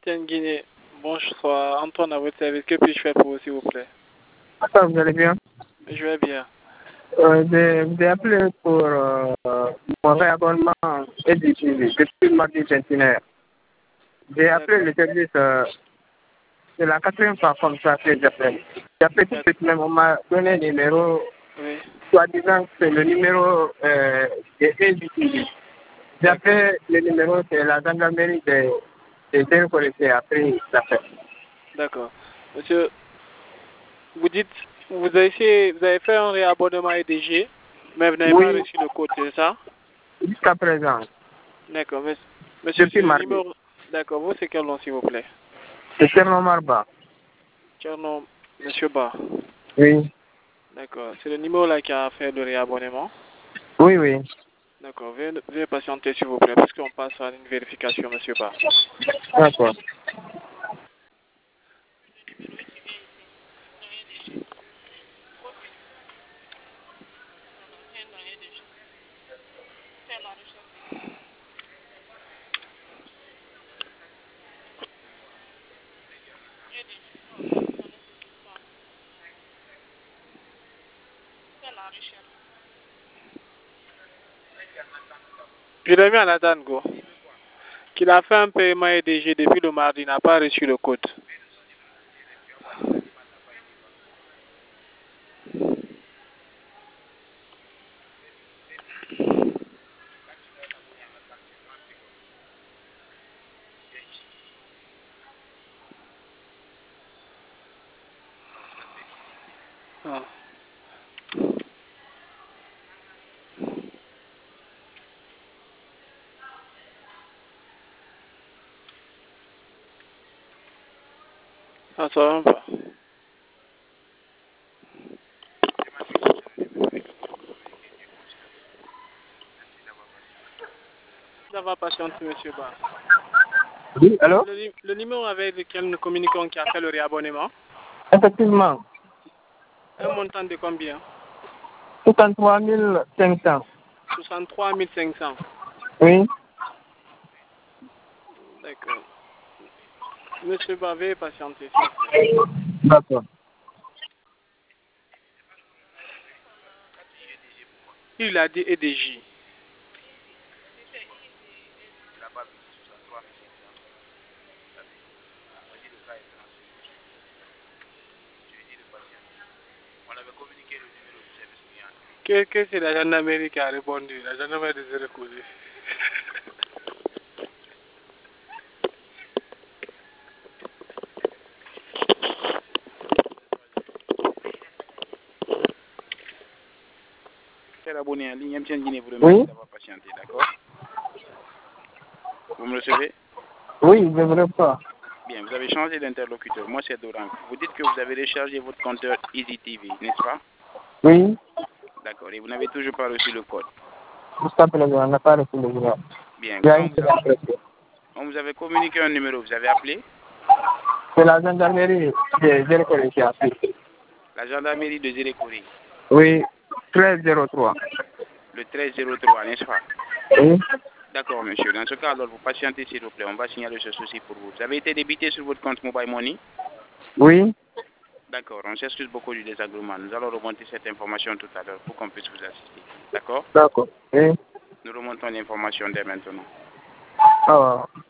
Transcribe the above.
MTN Guinée. Bonsoir, Antoine à votre service. Que puis-je faire pour vous, s'il vous plaît? Ça, vous allez bien? Je vais bien. J'ai appelé pour mon réabonnement et diffusé depuis le mardi 21. J'ai appelé le service, c'est la quatrième fois comme ça que j'appelle. J'ai appelé tout de suite, même on m'a donné un numéro, Oui. soi-disant que c'est le numéro de EDTV. J'ai appelé le numéro, c'est la gendarmerie de Zéro qui a pris l'appel. D'accord. Monsieur, vous dites, vous avez fait un réabonnement EDG, mais vous n'avez pas reçu le code, c'est ça? Jusqu'à présent. D'accord. Monsieur, Depuis c'est le mardi. numéro. D'accord. Vous, c'est quel nom, s'il vous plaît? C'est Tcherno Marba. Tcherno, Monsieur Ba. Oui. D'accord. C'est le numéro là qui a fait le réabonnement? Oui, oui. D'accord. Veuillez patienter, s'il vous plaît, parce qu'on passe à une vérification, Monsieur Ba. D'accord. Je l'ai mis à Nathan Go, qu'il a fait un paiement EDG depuis le mardi, il n'a pas reçu le code. Ah. Ah, ça va pas. Ça va patienter, Monsieur Ba. Oui, allô? Le numéro avec lequel nous communiquons qui a fait le réabonnement? Effectivement. Un montant de combien? 63 500. 63 500. Oui. D'accord. Monsieur Ba, veuillez patienter, s'il vous plaît. D'accord. Il a dit EDJ. Qu'est-ce que c'est la gendarmerie qui a répondu? La gendarmerie de Zéro-Côté. Cher abonné en ligne, MTN Guinée vous Oui. remercie d'avoir patienté, d'accord? Vous me recevez? Oui, je ne veux pas. Bien, vous avez changé d'interlocuteur. Moi, c'est Doran. Vous dites que vous avez rechargé votre compteur Easy TV, n'est-ce pas? Oui. D'accord. Et vous n'avez toujours pas reçu le code. Jusqu'à présent, on n'a pas reçu le numéro. Bien. Il y a Quand une seule impression. on vous avait communiqué un numéro, vous avez appelé? C'est la gendarmerie de Zéro qui a pris. La gendarmerie de Zérékoré. Oui. 1303. Le 1303, n'est-ce pas? Oui. D'accord, monsieur. Dans ce cas, alors, vous patientez, s'il vous plaît. On va signaler ce souci pour vous. Vous avez été débité sur votre compte Mobile Money? Oui. D'accord. On s'excuse beaucoup du désagrément. Nous allons remonter cette information tout à l'heure pour qu'on puisse vous assister. D'accord? D'accord. Oui. Nous remontons l'information dès maintenant. Ah.